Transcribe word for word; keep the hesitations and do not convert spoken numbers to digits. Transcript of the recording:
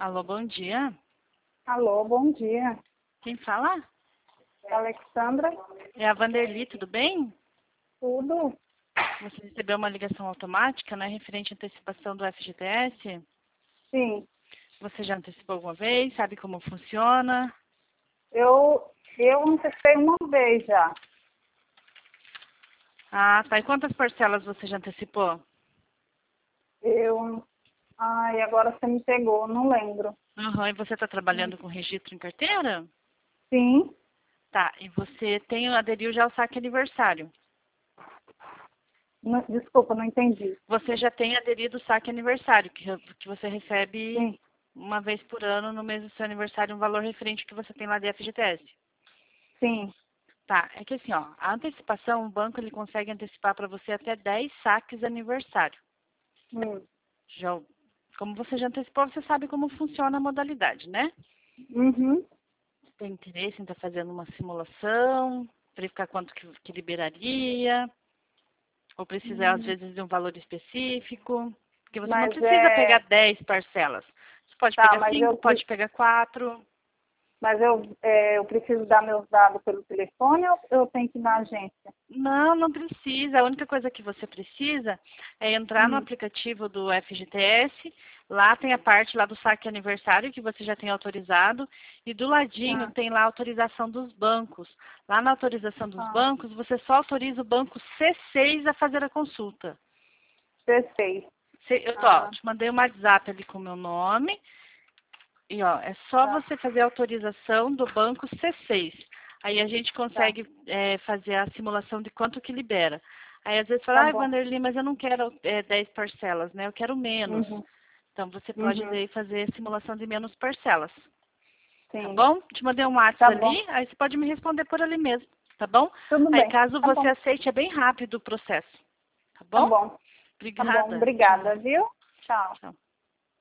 Alô, bom dia. Alô, bom dia. Quem fala? Alexandra, É a Vanderly, tudo bem? tudo? Você recebeu uma ligação automática, né, referente à antecipação do F G T S? Sim, Você já antecipou alguma vez? Sabe como funciona? eu, eu antecipei uma vez já. Ah, tá. E quantas parcelas você já antecipou? Eu, ai, agora você me pegou, não lembro. Aham, e você está trabalhando com registro em carteira? Sim, Tá, e você tem aderiu já ao saque aniversário. não- desculpa, não entendi. Você já tem aderido ao saque aniversário, que, que você recebe Sim, uma vez por ano, no mês do seu aniversário, um valor referente ao que você tem lá de F G T S. sim, Tá, é que assim, ó, a antecipação, o banco ele consegue antecipar para você até dez saques aniversário. hum, Já, como você já antecipou, você sabe como funciona a modalidade, né? uhum, Tem interesse em estar fazendo uma simulação, verificar quanto que, que liberaria, ou precisa, às hum. vezes, de um valor específico. Porque você não Mas precisa pegar é, dez parcelas. Você pode tá, pegar mas cinco, eu, pode pre- pegar quatro. mas eu, é, eu preciso dar meus dados pelo telefone ou eu tenho que ir na agência? Não, não precisa. A única coisa que você precisa é entrar no Hum, aplicativo do F G T S. Lá tem a parte lá do saque aniversário que você já tem autorizado. E do ladinho tá, tem lá a autorização dos bancos. Lá na autorização dos tá, bancos, você só autoriza o banco C seis a fazer a consulta. perfeito. Cê- Eu tô, ó, Ah, te mandei um WhatsApp ali com o meu nome. E ó, é só tá, você fazer a autorização do banco C seis. Aí a gente tá, consegue é, fazer a simulação de quanto que libera. Aí às vezes tá fala, ah, bom. Vanderly, mas eu não quero é, dez parcelas, né? Eu quero menos. Uhum, Então você pode uhum, daí fazer simulação de menos parcelas. Tá sim, bom? Te mandei um tá WhatsApp bom. ali, aí você pode me responder por ali mesmo, tá bom? Tudo Aí bem. caso Tá você bom. aceite, é bem rápido o processo. Tá Tá bom? bom. Tá bom. Obrigada. Obrigada, Tchau. viu? Tchau. Tchau.